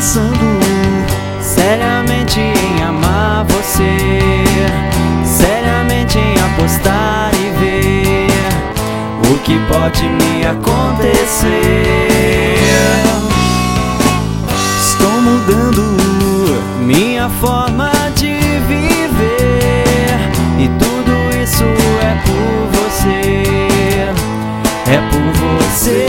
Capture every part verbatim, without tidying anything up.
pensando seriamente em amar você, seriamente em apostar e ver o que pode me acontecer. Estou mudando minha forma de viver, e tudo isso é por você, é por você.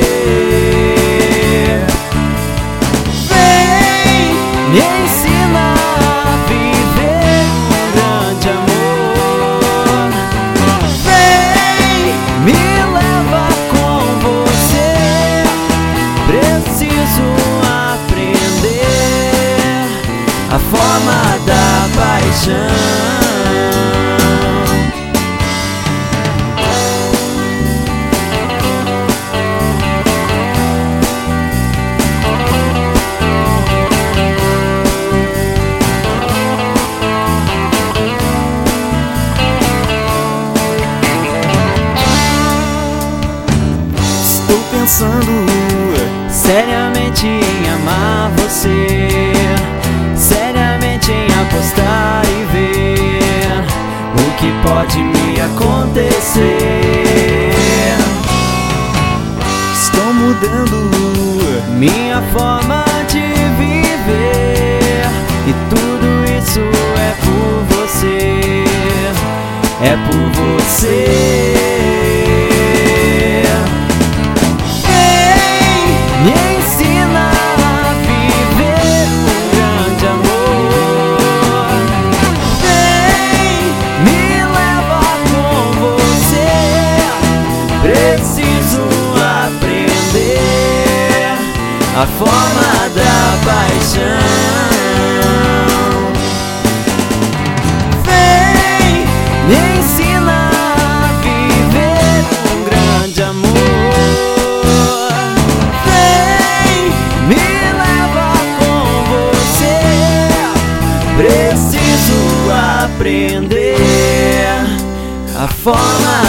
Vem me ensina a viver um grande amor. Vem me leva com você. Preciso aprender a forma da paixão. Estou pensando seriamente em amar você, seriamente em apostar e ver o que pode me acontecer. Estou mudando minha forma de viver, e tudo isso é por você, é por você. Me ensina a viver um grande amor. Vem, me leva com você. Preciso aprender a forma da paixão. Vem, me ensina a viver um grande amor. Preciso aprender a forma